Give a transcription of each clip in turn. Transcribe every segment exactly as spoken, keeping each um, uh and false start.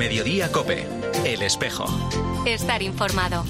Mediodía COPE. El Espejo. Estar informado.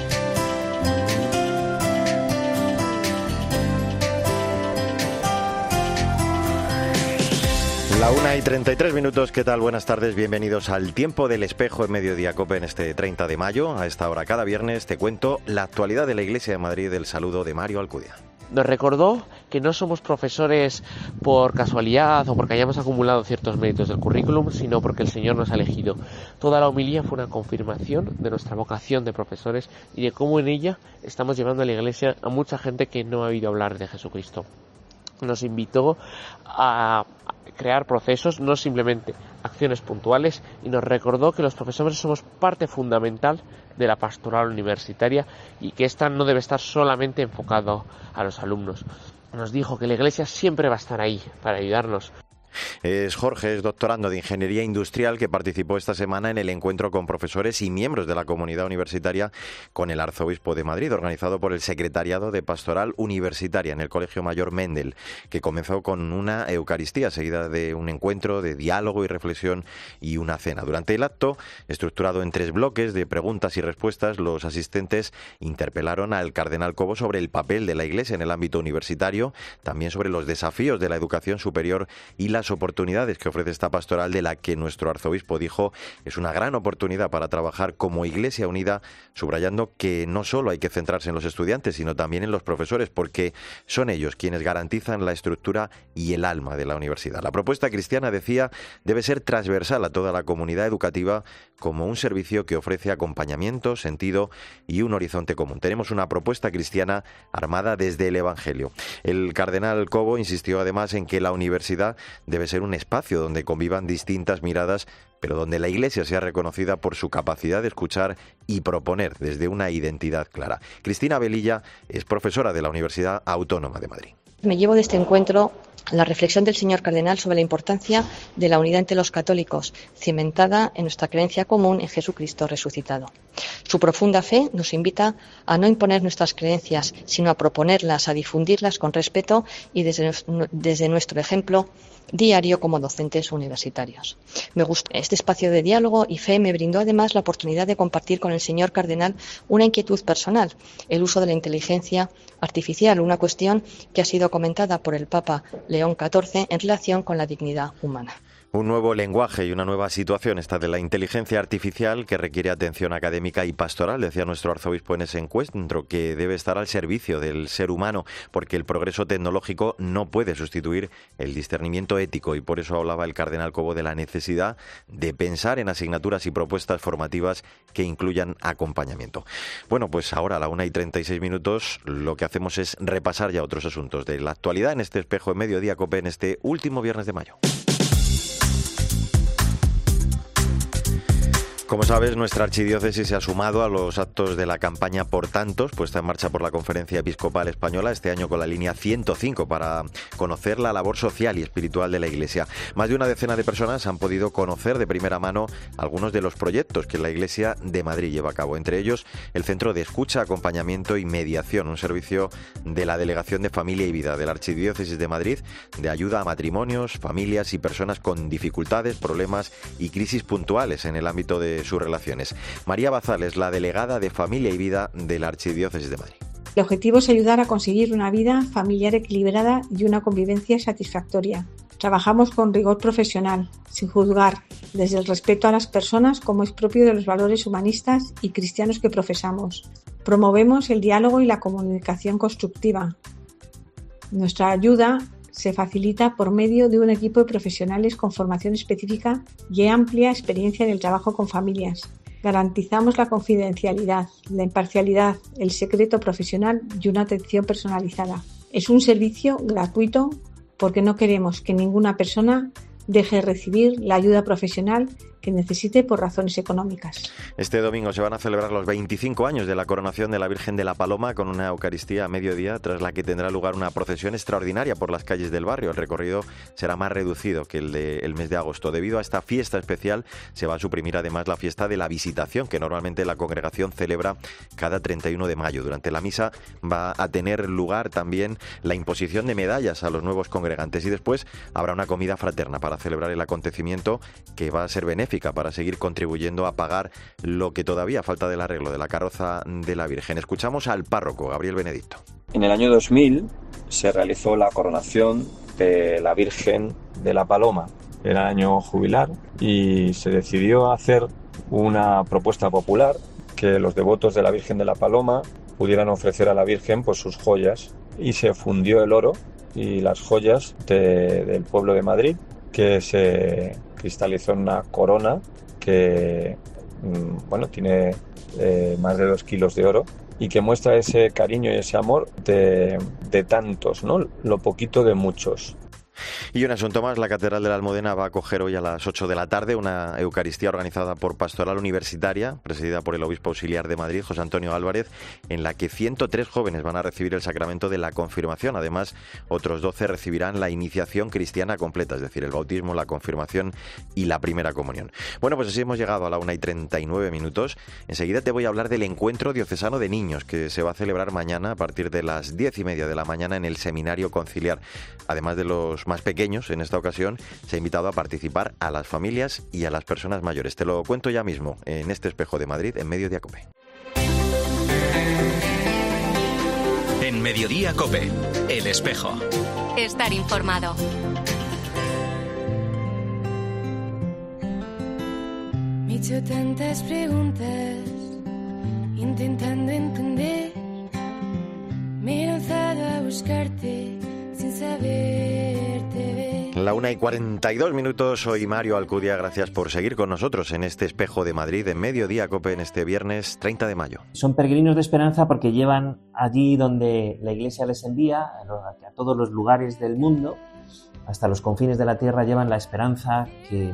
La una y treinta y tres minutos, ¿qué tal? Buenas tardes, bienvenidos al Tiempo del Espejo en Mediodía COPE en este treinta de mayo. A esta hora cada viernes te cuento la actualidad de la Iglesia de Madrid. El saludo de Mario Alcudia. Nos recordó que no somos profesores por casualidad o porque hayamos acumulado ciertos méritos del currículum, sino porque el Señor nos ha elegido. Toda la homilía fue una confirmación de nuestra vocación de profesores y de cómo en ella estamos llevando a la Iglesia a mucha gente que no ha oído hablar de Jesucristo. Nos invitó a crear procesos, no simplemente acciones puntuales, y nos recordó que los profesores somos parte fundamental de la pastoral universitaria y que ésta no debe estar solamente enfocado a los alumnos. Nos dijo que la Iglesia siempre va a estar ahí para ayudarnos. Es Jorge, es doctorando de Ingeniería Industrial, que participó esta semana en el encuentro con profesores y miembros de la comunidad universitaria con el Arzobispo de Madrid, organizado por el Secretariado de Pastoral Universitaria en el Colegio Mayor Mendel, que comenzó con una Eucaristía seguida de un encuentro de diálogo y reflexión y una cena. Durante el acto, estructurado en tres bloques de preguntas y respuestas, los asistentes interpelaron al cardenal Cobo sobre el papel de la Iglesia en el ámbito universitario, también sobre los desafíos de la educación superior y las oportunidades que ofrece esta pastoral, de la que nuestro arzobispo dijo es una gran oportunidad para trabajar como Iglesia unida, subrayando que no solo hay que centrarse en los estudiantes, sino también en los profesores, porque son ellos quienes garantizan la estructura y el alma de la universidad. La propuesta cristiana, decía, debe ser transversal a toda la comunidad educativa como un servicio que ofrece acompañamiento, sentido y un horizonte común. Tenemos una propuesta cristiana armada desde el Evangelio. El cardenal Cobo insistió además en que la universidad debe ser un espacio donde convivan distintas miradas, pero donde la Iglesia sea reconocida por su capacidad de escuchar y proponer desde una identidad clara. Cristina Velilla es profesora de la Universidad Autónoma de Madrid. Me llevo de este encuentro la reflexión del señor cardenal sobre la importancia de la unidad entre los católicos, cimentada en nuestra creencia común en Jesucristo resucitado. Su profunda fe nos invita a no imponer nuestras creencias, sino a proponerlas, a difundirlas con respeto y desde, desde nuestro ejemplo diario como docentes universitarios. Me gustó este espacio de diálogo y fe me brindó además la oportunidad de compartir con el señor cardenal una inquietud personal, el uso de la inteligencia artificial, una cuestión que ha sido comentada por el Papa León catorce en relación con la dignidad humana. Un nuevo lenguaje y una nueva situación, esta de la inteligencia artificial, que requiere atención académica y pastoral, decía nuestro arzobispo en ese encuentro, que debe estar al servicio del ser humano, porque el progreso tecnológico no puede sustituir el discernimiento ético, y por eso hablaba el cardenal Cobo de la necesidad de pensar en asignaturas y propuestas formativas que incluyan acompañamiento. Bueno, pues ahora a la una y treinta y seis minutos lo que hacemos es repasar ya otros asuntos de la actualidad en este Espejo en Mediodía COPE en este último viernes de mayo. Como sabes, nuestra archidiócesis se ha sumado a los actos de la campaña Por Tantos, puesta en marcha por la Conferencia Episcopal Española, este año con la línea ciento cinco, para conocer la labor social y espiritual de la Iglesia. Más de una decena de personas han podido conocer de primera mano algunos de los proyectos que la Iglesia de Madrid lleva a cabo, entre ellos el Centro de Escucha, Acompañamiento y Mediación, un servicio de la Delegación de Familia y Vida de la Archidiócesis de Madrid, de ayuda a matrimonios, familias y personas con dificultades, problemas y crisis puntuales en el ámbito de sus relaciones. María Bazal es la delegada de Familia y Vida de la Archidiócesis de Madrid. El objetivo es ayudar a conseguir una vida familiar equilibrada y una convivencia satisfactoria. Trabajamos con rigor profesional, sin juzgar, desde el respeto a las personas, como es propio de los valores humanistas y cristianos que profesamos. Promovemos el diálogo y la comunicación constructiva. Nuestra ayuda se facilita por medio de un equipo de profesionales con formación específica y amplia experiencia en el trabajo con familias. Garantizamos la confidencialidad, la imparcialidad, el secreto profesional y una atención personalizada. Es un servicio gratuito porque no queremos que ninguna persona deje de recibir la ayuda profesional que necesite por razones económicas. Este domingo se van a celebrar los veinticinco años de la coronación de la Virgen de la Paloma, con una Eucaristía a mediodía, tras la que tendrá lugar una procesión extraordinaria por las calles del barrio. El recorrido será más reducido que el del mes de agosto. Debido a esta fiesta especial, se va a suprimir además la fiesta de la Visitación, que normalmente la congregación celebra cada treinta y uno de mayo. Durante la misa va a tener lugar también la imposición de medallas a los nuevos congregantes, y después habrá una comida fraterna para celebrar el acontecimiento, que va a ser benéfico música para seguir contribuyendo a pagar lo que todavía falta del arreglo de la carroza de la Virgen. Escuchamos al párroco, Gabriel Benedicto. En el año dos mil se realizó la coronación de la Virgen de la Paloma. Era año jubilar y se decidió hacer una propuesta popular que los devotos de la Virgen de la Paloma pudieran ofrecer a la Virgen pues sus joyas, y se fundió el oro y las joyas de, del pueblo de Madrid, que se cristalizó en una corona que bueno, tiene eh, más de dos kilos de oro y que muestra ese cariño y ese amor de, de tantos, ¿no? Lo poquito de muchos. Y un asunto más, la Catedral de la Almudena va a acoger hoy a las ocho de la tarde una Eucaristía organizada por Pastoral Universitaria, presidida por el Obispo Auxiliar de Madrid, José Antonio Álvarez, en la que ciento tres jóvenes van a recibir el sacramento de la confirmación. Además, otros doce recibirán la iniciación cristiana completa, es decir, el bautismo, la confirmación y la primera comunión. Bueno, pues así hemos llegado a la una y treinta y nueve minutos. Enseguida te voy a hablar del encuentro diocesano de niños que se va a celebrar mañana a partir de las diez y media de la mañana en el Seminario Conciliar. Además de los más pequeños, en esta ocasión se ha invitado a participar a las familias y a las personas mayores. Te lo cuento ya mismo en este Espejo de Madrid, en Mediodía COPE. En Mediodía COPE, El Espejo. Estar informado. Me he hecho tantas preguntas, intentando entender. Me he lanzado a buscarte sin saberte ver. La una y cuarenta y dos minutos, soy Mario Alcudia, gracias por seguir con nosotros en este Espejo de Madrid, en Mediodía COPE, en este viernes treinta de mayo. Son peregrinos de esperanza porque llevan allí donde la Iglesia les envía, a todos los lugares del mundo, hasta los confines de la tierra, llevan la esperanza que,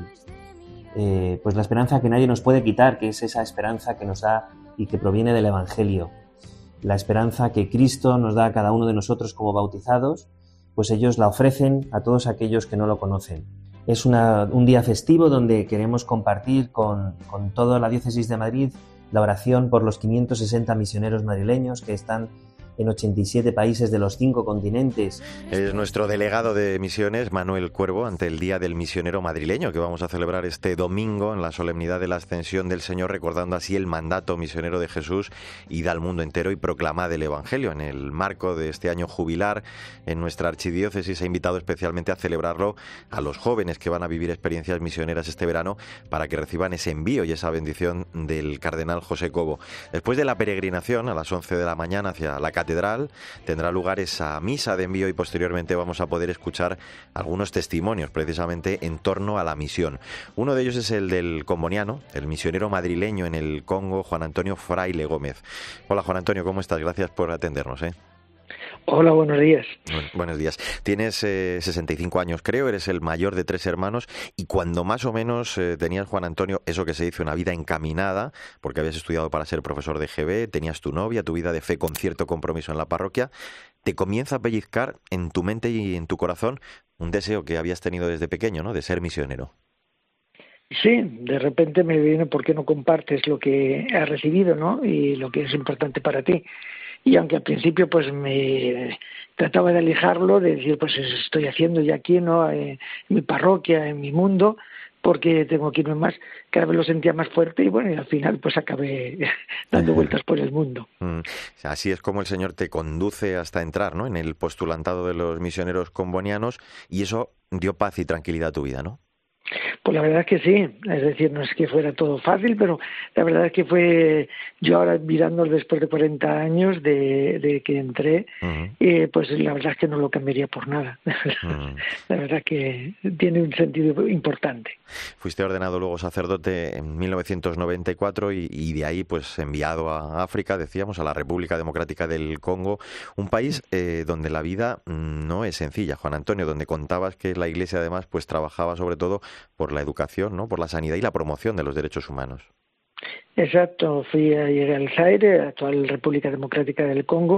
eh, pues la esperanza que nadie nos puede quitar, que es esa esperanza que nos da y que proviene del Evangelio. La esperanza que Cristo nos da a cada uno de nosotros como bautizados, pues ellos la ofrecen a todos aquellos que no lo conocen. Es una, un día festivo donde queremos compartir con, con toda la Diócesis de Madrid la oración por los quinientos sesenta misioneros madrileños que están en ochenta y siete países de los cinco continentes. Es nuestro delegado de misiones, Manuel Cuervo, ante el Día del Misionero Madrileño, que vamos a celebrar este domingo en la solemnidad de la Ascensión del Señor, recordando así el mandato misionero de Jesús: id al mundo entero y proclamad el Evangelio. En el marco de este año jubilar, en nuestra archidiócesis ha invitado especialmente a celebrarlo a los jóvenes que van a vivir experiencias misioneras este verano, para que reciban ese envío y esa bendición del cardenal José Cobo. Después de la peregrinación, a las once de la mañana hacia la catedral, tendrá lugar esa misa de envío y posteriormente vamos a poder escuchar algunos testimonios precisamente en torno a la misión. Uno de ellos es el del comboniano, el misionero madrileño en el Congo, Juan Antonio Fraile Gómez. Hola Juan Antonio, ¿cómo estás? Gracias por atendernos, ¿eh? Hola, buenos días. Bueno, buenos días. Tienes eh, sesenta y cinco años, creo, eres el mayor de tres hermanos, y cuando más o menos eh, tenías, Juan Antonio, eso que se dice una vida encaminada, porque habías estudiado para ser profesor de G B, tenías tu novia, tu vida de fe con cierto compromiso en la parroquia, te comienza a pellizcar en tu mente y en tu corazón un deseo que habías tenido desde pequeño, ¿no?, de ser misionero. Sí, de repente me viene por qué no compartes lo que has recibido, ¿no?, y lo que es importante para ti. Y aunque al principio pues me trataba de alejarlo, de decir pues estoy haciendo ya aquí, ¿no?, en mi parroquia, en mi mundo, porque tengo que irme más, cada vez lo sentía más fuerte y bueno, y al final pues acabé dando vueltas por el mundo. Mm, así es como el Señor te conduce hasta entrar, ¿no?, en el postulantado de los misioneros combonianos, y eso dio paz y tranquilidad a tu vida, ¿no? Pues la verdad es que sí, es decir, no es que fuera todo fácil, pero la verdad es que fue, yo ahora mirando después de cuarenta años de, de que entré, uh-huh. eh, pues la verdad es que no lo cambiaría por nada. Uh-huh. La verdad es que tiene un sentido importante. Fuiste ordenado luego sacerdote en mil novecientos noventa y cuatro y, y de ahí pues enviado a África, decíamos, a la República Democrática del Congo, un país eh, donde la vida no es sencilla, Juan Antonio, donde contabas que la Iglesia además pues trabajaba sobre todo por la educación, ¿no?, por la sanidad y la promoción de los derechos humanos. Exacto, fui a, llegué al Zaire, la actual República Democrática del Congo.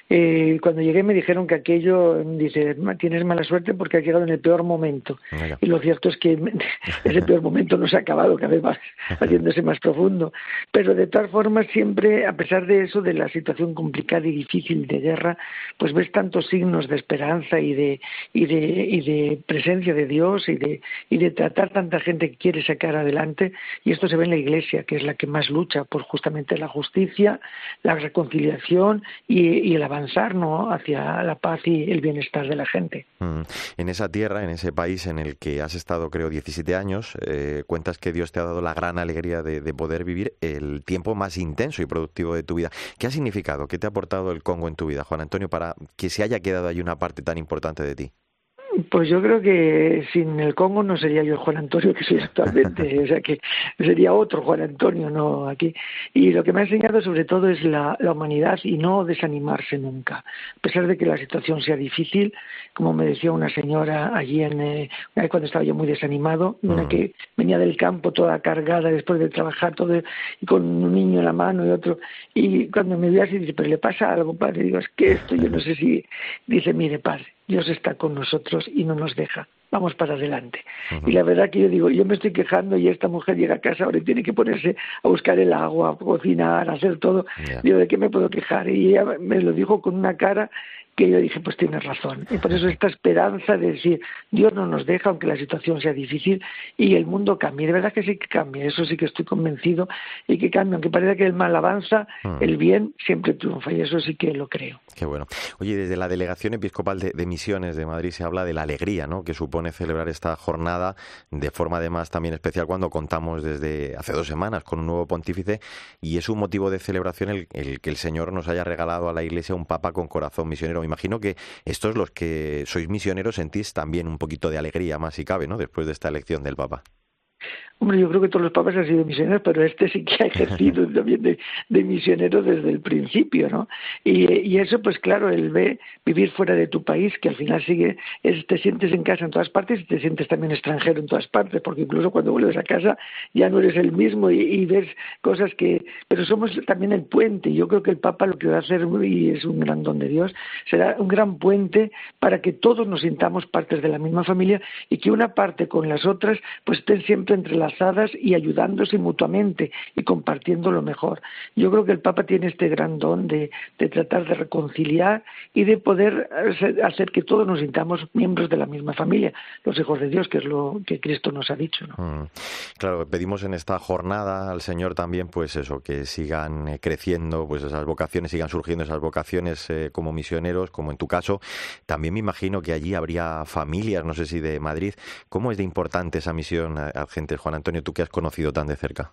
Eh, cuando llegué me dijeron que aquello, dice, tienes mala suerte porque has llegado en el peor momento. Venga. Y lo cierto es que ese peor momento no se ha acabado, cada vez va haciéndose más profundo. Pero de todas formas siempre, a pesar de eso, de la situación complicada y difícil de guerra, pues ves tantos signos de esperanza y de y de y de presencia de Dios y de y de tratar tanta gente que quiere sacar adelante, y esto se ve en la Iglesia, que es la que más lucha por justamente la justicia, la reconciliación y, y el avanzar, ¿no?, hacia la paz y el bienestar de la gente. Mm. En esa tierra, en ese país en el que has estado, creo, diecisiete años, eh, cuentas que Dios te ha dado la gran alegría de, de poder vivir el tiempo más intenso y productivo de tu vida. ¿Qué ha significado? ¿Qué te ha aportado el Congo en tu vida, Juan Antonio, para que se haya quedado ahí una parte tan importante de ti? Pues yo creo que sin el Congo no sería yo el Juan Antonio que soy actualmente, o sea que sería otro Juan Antonio, no aquí. Y lo que me ha enseñado sobre todo es la, la humanidad y no desanimarse nunca, a pesar de que la situación sea difícil, como me decía una señora allí en eh, cuando estaba yo muy desanimado, una que venía del campo toda cargada después de trabajar todo y con un niño en la mano y otro, y cuando me vio así dice, pero le pasa algo, padre, digo, es que esto yo no sé si, dice, mire, padre, Dios está con nosotros y no nos deja. Vamos para adelante. Uh-huh. Y la verdad que yo digo, yo me estoy quejando y esta mujer llega a casa ahora y tiene que ponerse a buscar el agua, a cocinar, a hacer todo. Yeah. Digo, ¿de qué me puedo quejar? Y ella me lo dijo con una cara que yo dije, pues tienes razón. Y por eso esta esperanza de decir, Dios no nos deja, aunque la situación sea difícil, y el mundo cambie. De verdad que sí que cambia, eso sí que estoy convencido, y que cambia. Aunque parece que el mal avanza, hmm. el bien siempre triunfa, y eso sí que lo creo. Qué bueno. Oye, desde la Delegación Episcopal de, de Misiones de Madrid se habla de la alegría, ¿no?, que supone celebrar esta jornada, de forma además también especial cuando contamos desde hace dos semanas con un nuevo pontífice, y es un motivo de celebración el, el que el Señor nos haya regalado a la Iglesia un Papa con corazón misionero. Me imagino que estos, los que sois misioneros, sentís también un poquito de alegría, más si cabe, ¿no?, después de esta elección del Papa. Hombre, yo creo que todos los papas han sido misioneros, pero este sí que ha ejercido también de, de misionero desde el principio, ¿no? Y, y eso, pues claro, él ve vivir fuera de tu país, que al final sigue, es, te sientes en casa en todas partes y te sientes también extranjero en todas partes, porque incluso cuando vuelves a casa ya no eres el mismo y, y ves cosas que... Pero somos también el puente, y yo creo que el Papa lo que va a hacer, y es un gran don de Dios, será un gran puente para que todos nos sintamos partes de la misma familia y que una parte con las otras pues estén siempre entrelazadas y ayudándose mutuamente y compartiendo lo mejor. Yo creo que el Papa tiene este gran don de, de tratar de reconciliar y de poder hacer que todos nos sintamos miembros de la misma familia, los hijos de Dios, que es lo que Cristo nos ha dicho, ¿no? Mm. Claro, pedimos en esta jornada al Señor también, pues eso, que sigan eh, creciendo, pues esas vocaciones, sigan surgiendo esas vocaciones eh, como misioneros, como en tu caso. También me imagino que allí habría familias, no sé si de Madrid. ¿Cómo es de importante esa misión, Argentes, Juan Antonio, tú que has conocido tan de cerca?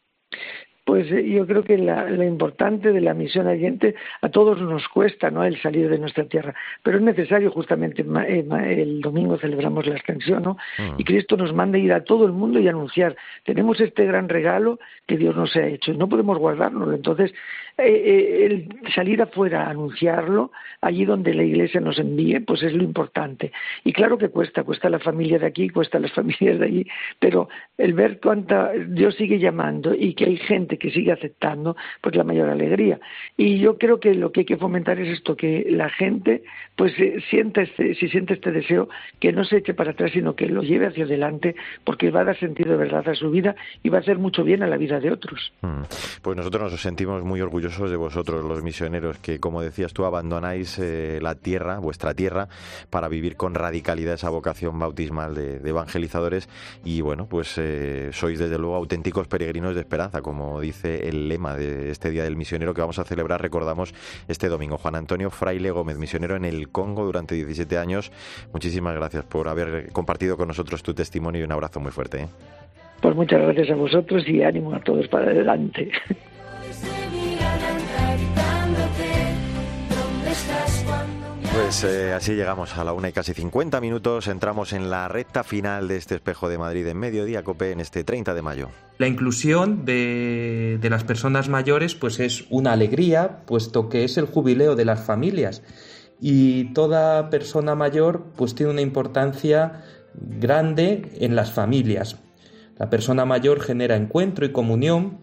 Pues eh, yo creo que la, lo importante de la misión oyente, a todos nos cuesta, ¿no?, el salir de nuestra tierra, pero es necesario. Justamente eh, el domingo celebramos la Ascensión, ¿no? Uh-huh. Y Cristo nos manda ir a todo el mundo y anunciar. Tenemos este gran regalo que Dios nos ha hecho y no podemos guardárnoslo. Entonces, eh, eh, el salir afuera a anunciarlo, allí donde la Iglesia nos envíe, pues es lo importante. Y claro que cuesta, cuesta la familia de aquí, cuesta las familias de allí, pero el ver cuánta Dios sigue llamando y que hay gente que sigue aceptando, pues la mayor alegría. Y yo creo que lo que hay que fomentar es esto, que la gente pues eh, sienta este, si siente este deseo, que no se eche para atrás, sino que lo lleve hacia adelante, porque va a dar sentido de verdad a su vida y va a hacer mucho bien a la vida de otros. Mm. Pues nosotros nos sentimos muy orgullosos de vosotros, los misioneros, que, como decías tú, abandonáis eh, la tierra, vuestra tierra, para vivir con radicalidad esa vocación bautismal de, de evangelizadores, y bueno, pues eh, sois desde luego auténticos peregrinos de esperanza, como dice el lema de este Día del Misionero que vamos a celebrar, recordamos, este domingo. Juan Antonio Fraile Gómez, misionero en el Congo durante diecisiete años, muchísimas gracias por haber compartido con nosotros tu testimonio y un abrazo muy fuerte, ¿eh? Pues muchas gracias a vosotros y ánimo a todos para adelante. Pues eh, así llegamos a la una y casi cincuenta minutos, entramos en la recta final de este Espejo de Madrid en Mediodía Cope en este treinta de mayo. La inclusión de, de las personas mayores pues es una alegría, puesto que es el jubileo de las familias, y toda persona mayor pues tiene una importancia grande en las familias. La persona mayor genera encuentro y comunión,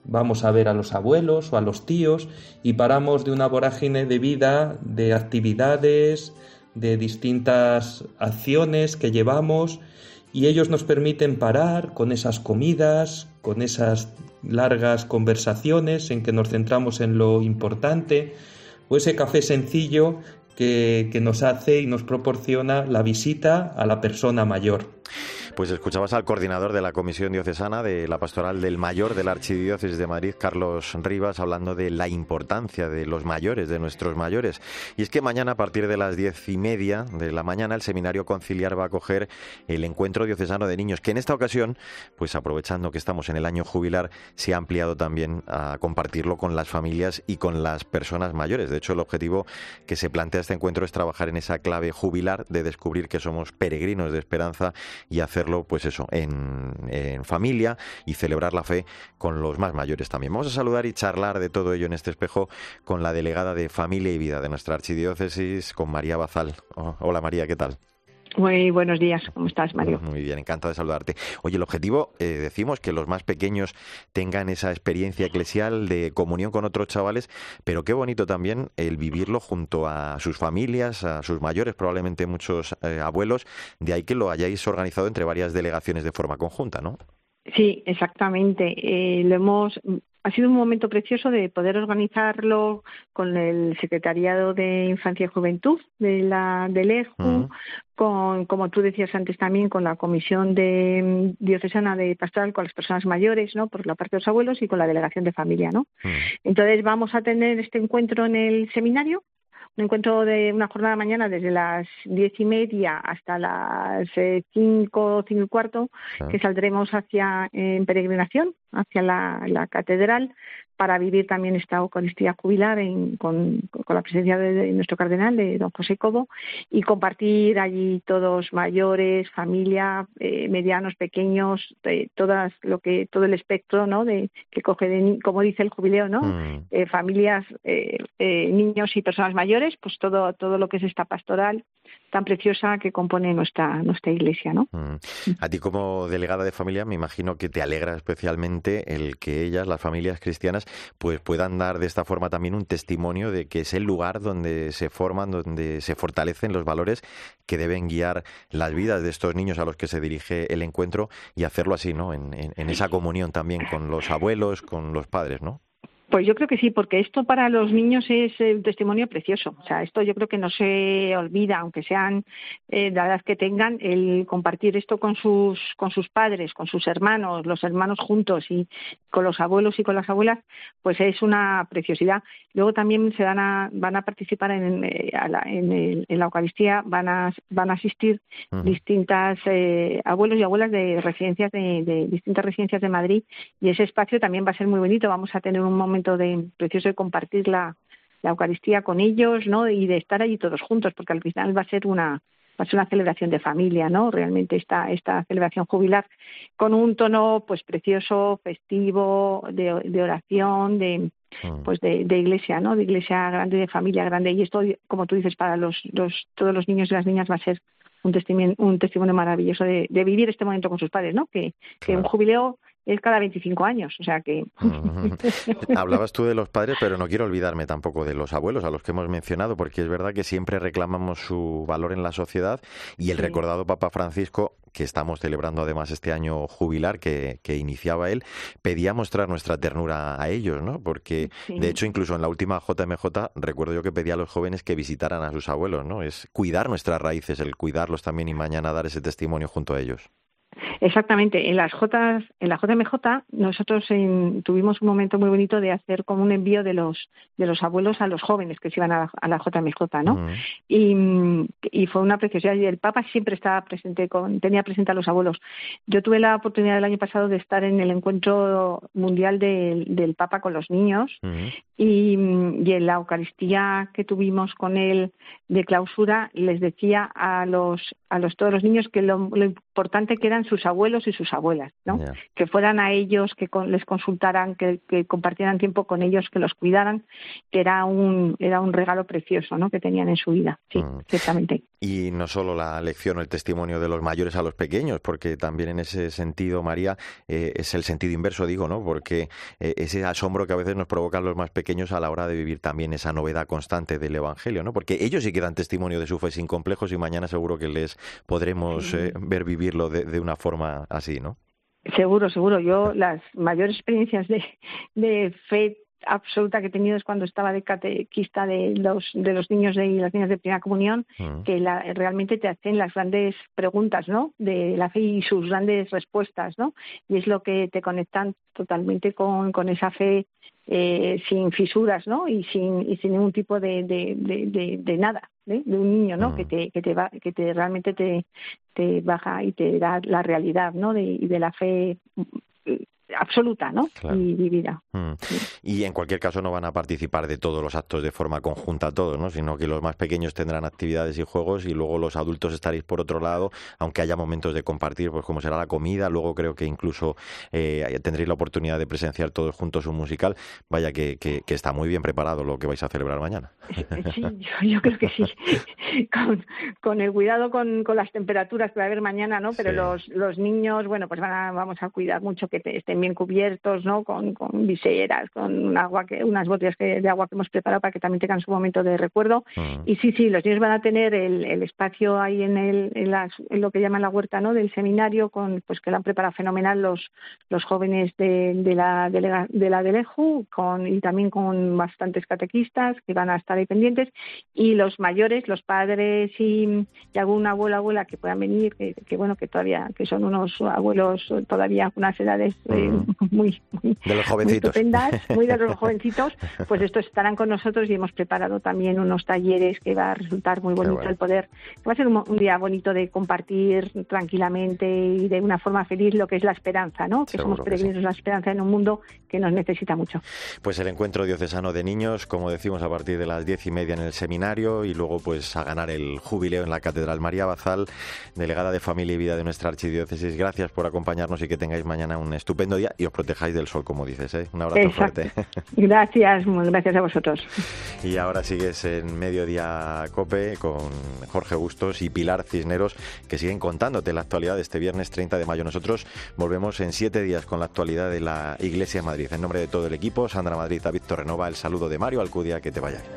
vamos a ver a los abuelos o a los tíos y paramos de una vorágine de vida, de actividades, de distintas acciones que llevamos, y ellos nos permiten parar con esas comidas, con esas largas conversaciones en que nos centramos en lo importante, o ese café sencillo que, que nos hace y nos proporciona la visita a la persona mayor. Pues escuchabas al coordinador de la Comisión Diocesana de la Pastoral del Mayor de la Archidiócesis de Madrid, Carlos Rivas, hablando de la importancia de los mayores, de nuestros mayores. Y es que mañana, a partir de las diez y media de la mañana, el Seminario Conciliar va a acoger el Encuentro Diocesano de Niños, que en esta ocasión, pues aprovechando que estamos en el año jubilar, se ha ampliado también a compartirlo con las familias y con las personas mayores. De hecho, el objetivo que se plantea este encuentro es trabajar en esa clave jubilar de descubrir que somos peregrinos de esperanza y hacer pues eso, en, en familia y celebrar la fe con los más mayores también. Vamos a saludar y charlar de todo ello en este espejo con la delegada de Familia y Vida de nuestra archidiócesis, con María Bazal. Oh, hola María, ¿qué tal? Muy buenos días, ¿cómo estás, Mario? Muy bien, encantado de saludarte. Oye, el objetivo, eh, decimos que los más pequeños tengan esa experiencia eclesial de comunión con otros chavales, pero qué bonito también el vivirlo junto a sus familias, a sus mayores, probablemente muchos eh, abuelos, de ahí que lo hayáis organizado entre varias delegaciones de forma conjunta, ¿no? Sí, exactamente. Eh, lo hemos... Ha sido un momento precioso de poder organizarlo con el Secretariado de Infancia y Juventud de la del E J U, uh-huh. con, como tú decías antes también, con la Comisión de Diocesana de Pastoral con las personas mayores, ¿no? Por la parte de los abuelos y con la Delegación de Familia, ¿no? Uh-huh. Entonces vamos a tener este encuentro en el seminario. Un encuentro de una jornada de mañana desde las diez y media hasta las eh, cinco, cinco y cuarto, ah. que saldremos hacia en peregrinación hacia la, la catedral para vivir también esta Eucaristía jubilar en, con, con la presencia de, de nuestro cardenal, de don José Cobo, y compartir allí todos mayores, familia, eh, medianos, pequeños, eh, todas lo que todo el espectro, ¿no? De que coge de, como dice el jubileo, ¿no? Mm. Eh, familias, eh, eh, niños y personas mayores, pues todo todo lo que es esta pastoral tan preciosa que compone nuestra nuestra iglesia, ¿no? Mm. A ti como delegada de familia me imagino que te alegra especialmente el que ellas, las familias cristianas, pues puedan dar de esta forma también un testimonio de que es el lugar donde se forman, donde se fortalecen los valores que deben guiar las vidas de estos niños a los que se dirige el encuentro, y hacerlo así, ¿no? En, en, en esa comunión también con los abuelos, con los padres, ¿no? Pues yo creo que sí, porque esto para los niños es un testimonio precioso. O sea, esto yo creo que no se olvida, aunque sean eh, la edad que tengan, el compartir esto con sus con sus padres, con sus hermanos, los hermanos juntos y con los abuelos y con las abuelas, pues es una preciosidad. Luego también se van a van a participar en, eh, a la, en, el, en la Eucaristía, van a van a asistir uh-huh. distintas eh, abuelos y abuelas de residencias de, de distintas residencias de Madrid, y ese espacio también va a ser muy bonito. Vamos a tener un momento de precioso de compartir la, la Eucaristía con ellos, ¿no? Y de estar allí todos juntos, porque al final va a ser una va a ser una celebración de familia, ¿no? Realmente esta esta celebración jubilar con un tono pues precioso, festivo, de, de oración, de pues de, de iglesia, ¿no? De iglesia grande, de familia grande, y esto, como tú dices, para los, los todos los niños y las niñas va a ser un testimonio un testimonio maravilloso de, de vivir este momento con sus padres, ¿no? Que, que claro. Un jubileo es cada veinticinco años, o sea que... Hablabas tú de los padres, pero no quiero olvidarme tampoco de los abuelos, a los que hemos mencionado, porque es verdad que siempre reclamamos su valor en la sociedad, y el sí. recordado Papa Francisco, que estamos celebrando además este año jubilar que, que iniciaba él, pedía mostrar nuestra ternura a ellos, ¿no? Porque, sí. de hecho, incluso en la última J M J, recuerdo yo que pedía a los jóvenes que visitaran a sus abuelos, ¿no? Es cuidar nuestras raíces, el cuidarlos también y mañana dar ese testimonio junto a ellos. Exactamente. En las J, en la J M J nosotros en, tuvimos un momento muy bonito de hacer como un envío de los de los abuelos a los jóvenes que se iban a la, a la J M J, ¿no? Uh-huh. Y, y fue una preciosidad. Y el Papa siempre estaba presente, con, tenía presente a los abuelos. Yo tuve la oportunidad el año pasado de estar en el encuentro mundial del, del Papa con los niños, uh-huh. y, y en la Eucaristía que tuvimos con él de clausura les decía a los a los todos los niños que lo, lo importante que eran sus abuelos y sus abuelas, ¿no? Yeah. Que fueran a ellos, que con, les consultaran, que, que compartieran tiempo con ellos, que los cuidaran, que era un era un regalo precioso, ¿no? Que tenían en su vida, sí, mm. ciertamente. Y no solo la lección o el testimonio de los mayores a los pequeños, porque también en ese sentido, María, eh, es el sentido inverso, digo, ¿no? Porque eh, ese asombro que a veces nos provocan los más pequeños a la hora de vivir también esa novedad constante del Evangelio, ¿no? Porque ellos sí que dan testimonio de su fe sin complejos y mañana seguro que les podremos eh, ver vivirlo de, de una forma así, ¿no? Seguro, seguro. Yo las mayores experiencias de, de fe absoluta que he tenido es cuando estaba de catequista de los de los niños de, y las niñas de primera comunión, uh-huh. que la, realmente te hacen las grandes preguntas, ¿no? De la fe y sus grandes respuestas, ¿no? Y es lo que te conectan totalmente con, con esa fe eh, sin fisuras, ¿no? Y sin y sin ningún tipo de de, de, de, de nada, ¿eh? De un niño, ¿no? Uh-huh. Que te que te va que te realmente te te baja y te da la realidad, ¿no? De y de la fe absoluta, ¿no? Claro. Y vivida. Mm. Sí. Y en cualquier caso no van a participar de todos los actos de forma conjunta todos, ¿no? Sino que los más pequeños tendrán actividades y juegos y luego los adultos estaréis por otro lado, aunque haya momentos de compartir, pues como será la comida, luego creo que incluso eh, tendréis la oportunidad de presenciar todos juntos un musical. Vaya que, que, que está muy bien preparado lo que vais a celebrar mañana. Sí, yo, yo creo que sí. Con, con el cuidado con, con las temperaturas que va a haber mañana, ¿no? Pero sí. los, los niños, bueno, pues van a, vamos a cuidar mucho que te, estén bien cubiertos, ¿no? Con, con viseras, con un agua que, unas botellas que, de agua que hemos preparado para que también tengan su momento de recuerdo. Uh-huh. Y sí, sí, los niños van a tener el, el espacio ahí en, el, en, las, en lo que llaman la huerta, ¿no? Del seminario, con pues que lo han preparado fenomenal los los jóvenes de, de la de la, de la Deleju, con y también con bastantes catequistas que van a estar ahí pendientes, y los mayores, los padres y, y algún abuelo abuela que puedan venir, que, que bueno, que todavía que son unos abuelos todavía con unas edades eh, uh-huh. muy, muy de los jovencitos, muy estupendas, muy de los jovencitos, pues estos estarán con nosotros y hemos preparado también unos talleres que va a resultar muy bonito bueno. el poder, que va a ser un, un día bonito de compartir tranquilamente y de una forma feliz lo que es la esperanza, ¿no? Que Seguro somos peregrinos de la esperanza en un mundo que nos necesita mucho. Pues el encuentro diocesano de niños, como decimos, a partir de las diez y media en el seminario y luego pues a ganar el jubileo en la Catedral. María Bazal, delegada de Familia y Vida de nuestra Archidiócesis, gracias por acompañarnos y que tengáis mañana un estupendo día y os protejáis del sol, como dices, ¿eh? Un abrazo Exacto. fuerte. Gracias, gracias a vosotros. Y ahora sigues en Mediodía COPE con Jorge Bustos y Pilar Cisneros, que siguen contándote la actualidad de este viernes treinta de mayo. Nosotros volvemos en siete días con la actualidad de la Iglesia de Madrid. En nombre de todo el equipo, Sandra Madrid, David Torrenova, el saludo de Mario Alcudia, que te vaya bien.